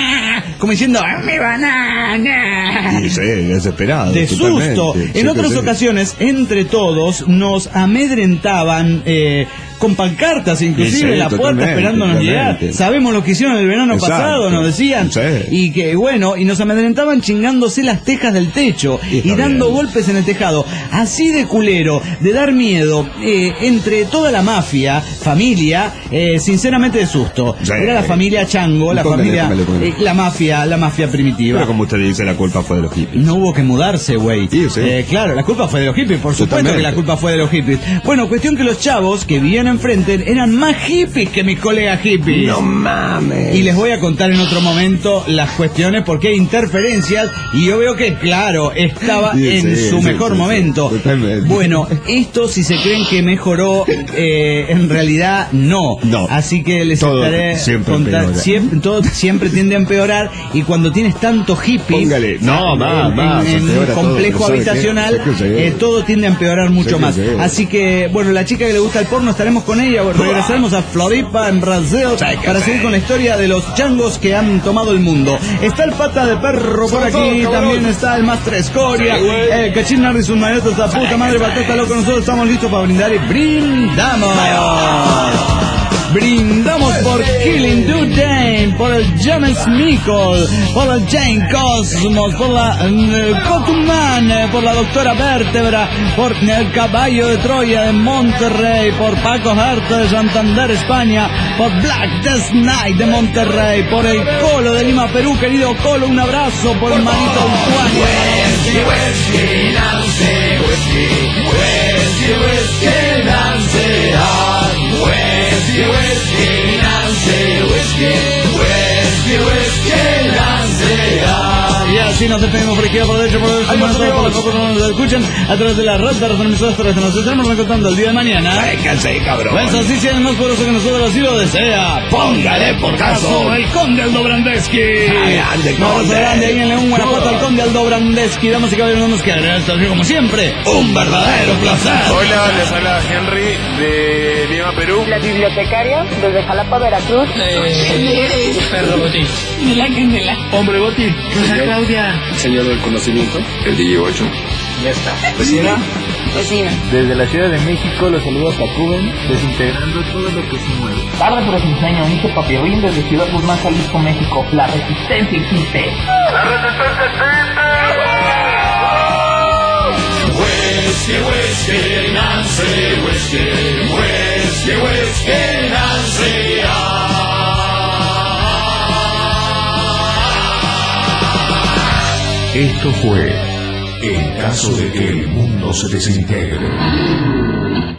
como diciendo, ¡ah, mi banana! Y sí, desesperado. De totalmente. susto. Sí En que otras sí. ocasiones, entre todos, nos amedrentaban eh, con pancartas inclusive Sí, sí, en la puerta totalmente, esperándonos llegar. totalmente. Sabemos lo que hicieron el verano Exacto. pasado, nos decían. Sí. Y que bueno, y nos amedrentaban chingándose las tejas del techo Y y, está dando bien. golpes en el tejado. Así de culero, de dar miedo, eh, entre toda la mafia, familia, eh, sinceramente de susto. Sí. Era la familia Chango, la Póngale, familia, póngale, póngale. eh, la mafia, la mafia primitiva. Pero como usted dice, la culpa fue de los hippies. No hubo que mudarse, güey. Sí, sí. Eh, claro, la culpa fue de los hippies, por supuesto Totalmente. que la culpa fue de los hippies. Bueno, cuestión que los chavos que vivían enfrente eran más hippies que mis colegas hippies. No mames. Y les voy a contar en otro momento las cuestiones porque hay interferencias y yo veo que, claro, estaba Sí, en sí, su sí, mejor sí, sí, momento. totalmente. Bueno, esto si se creen que mejoró, eh, en realidad no. No. Así que les Todo estaré siempre contar- empeora. siempre, todo siempre tiende a empeorar y cuando tienes tanto hippie Póngale. No, en- más, en, más, en un empeora todo, complejo pero ¿sabe qué? habitacional, ¿Sabe qué? eh, todo tiende a empeorar mucho ¿Sabe qué? más. Sí. Así que, bueno, la chica que le gusta el porno, estaremos con ella, regresaremos a Floripa, en Brasil, para seguir con la historia de los changos que han tomado el mundo. Está el pata de perro por aquí, también está el Master Escoria, el Cachín Nardi, sus manetas, la puta madre, batata loco, nosotros estamos listos para brindar y brindamos. Brindamos por Killing Dudane, por el James Michael, por el Jane Cosmos, por la uh, Cotuman, eh, por la doctora Vértebra, por el Caballo de Troya de Monterrey, por Paco Herta de Santander, España, por Black Death Night de Monterrey, por el Colo de Lima, Perú, querido Colo, un abrazo, por el Manito Antuani. Y así nos despedimos por izquierda, por derecha, por derecha, por derecha, por la copa, no nos escuchan a través de la red de las emisoras terrestres. Nos estaremos reencontrando el día de mañana. Véngase, cabrón. Pues así sea el más poderoso que nosotros así lo desea. Póngale por caso. El Conde Aldo Brandeski. Grande, Un abrazo Conde. grande ahí en León, Guanajuato, al Conde Aldo Brandeski. Damas y caballeros, nos quedará hasta el como siempre. Un verdadero placer. Hola, les habla Henry de Lima, Perú. La bibliotecaria desde Jalapa, Veracruz. Perro Botín. De la Candela. Hombre Botín. Rosa Claudia. Señor del conocimiento, el D J ocho. Ya está. Vecina. Vecina. Desde la Ciudad de México los saludos a Cuben, desintegrando todo lo que se mueve. Tarde pero sin sueño, dice Papirrín desde Ciudad Guzmán, Jalisco, México. La resistencia existe. ¡La resistencia existe! Whiskey, whiskey, Nancy, whiskey, whiskey, whiskey, Nancy. Esto fue En caso de que el mundo se desintegre.